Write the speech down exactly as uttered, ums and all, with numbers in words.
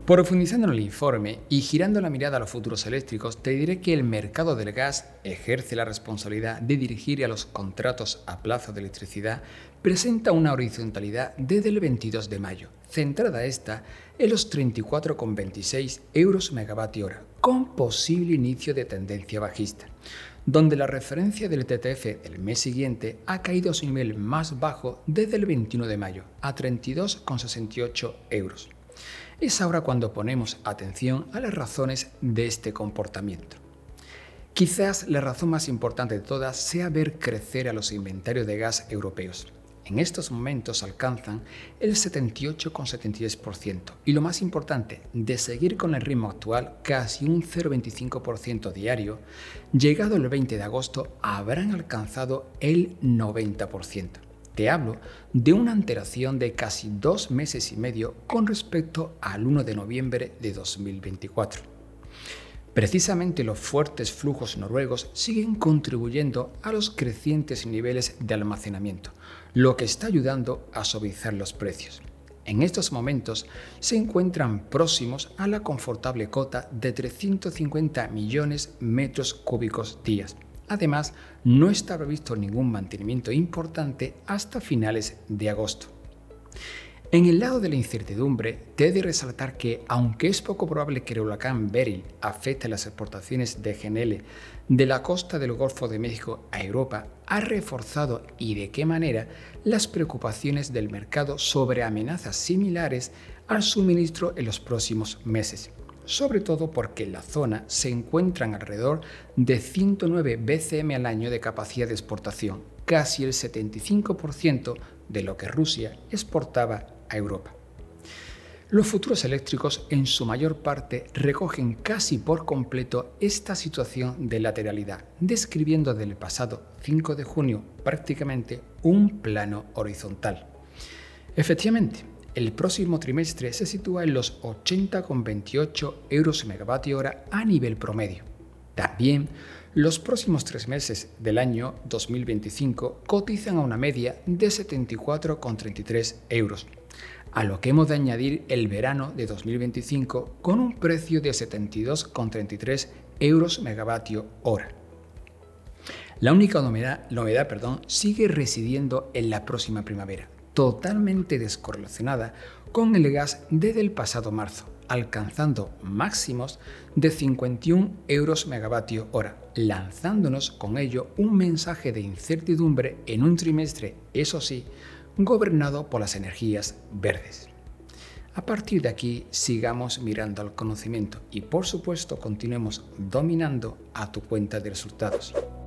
Profundizando en el informe y girando la mirada a los futuros eléctricos, te diré que el mercado del gas ejerce la responsabilidad de dirigir a los contratos a plazo de electricidad, presenta una horizontalidad desde el veintidós de mayo, centrada esta en los treinta y cuatro coma veintiséis euros megavatio hora, con posible inicio de tendencia bajista, donde la referencia del T T F del mes siguiente ha caído a su nivel más bajo desde el veintiuno de mayo, a treinta y dos coma sesenta y ocho euros. Es ahora cuando ponemos atención a las razones de este comportamiento. Quizás la razón más importante de todas sea ver crecer a los inventarios de gas europeos. En estos momentos alcanzan el setenta y ocho coma setenta y tres por ciento y lo más importante, de seguir con el ritmo actual, casi un cero coma veinticinco por ciento diario, llegado el veinte de agosto habrán alcanzado el noventa por ciento. Te hablo de una alteración de casi dos meses y medio con respecto al primero de noviembre de dos mil veinticuatro. Precisamente los fuertes flujos noruegos siguen contribuyendo a los crecientes niveles de almacenamiento, lo que está ayudando a suavizar los precios. En estos momentos se encuentran próximos a la confortable cota de trescientos cincuenta millones metros cúbicos días. Además, no está previsto ningún mantenimiento importante hasta finales de agosto. En el lado de la incertidumbre, te he de resaltar que, aunque es poco probable que el huracán Beryl afecte las exportaciones de G N L de la costa del Golfo de México a Europa, ha reforzado y de qué manera las preocupaciones del mercado sobre amenazas similares al suministro en los próximos meses. Sobre todo porque en la zona se encuentran alrededor de ciento nueve B C M al año de capacidad de exportación, casi el setenta y cinco por ciento de lo que Rusia exportaba a Europa. Los futuros eléctricos en su mayor parte recogen casi por completo esta situación de lateralidad, describiendo desde el pasado cinco de junio prácticamente un plano horizontal. Efectivamente, el próximo trimestre se sitúa en los ochenta coma veintiocho euros megavatio hora a nivel promedio. También, los próximos tres meses del año dos mil veinticinco cotizan a una media de setenta y cuatro coma treinta y tres euros, a lo que hemos de añadir el verano de dos mil veinticinco con un precio de setenta y dos coma treinta y tres euros megavatio hora. La única novedad, novedad perdón, sigue residiendo en la próxima primavera, totalmente descorrelacionada con el gas desde el pasado marzo, alcanzando máximos de cincuenta y un euros megavatio hora, lanzándonos con ello un mensaje de incertidumbre en un trimestre, eso sí, gobernado por las energías verdes. A partir de aquí, sigamos mirando al conocimiento y, por supuesto, continuemos dominando a tu cuenta de resultados.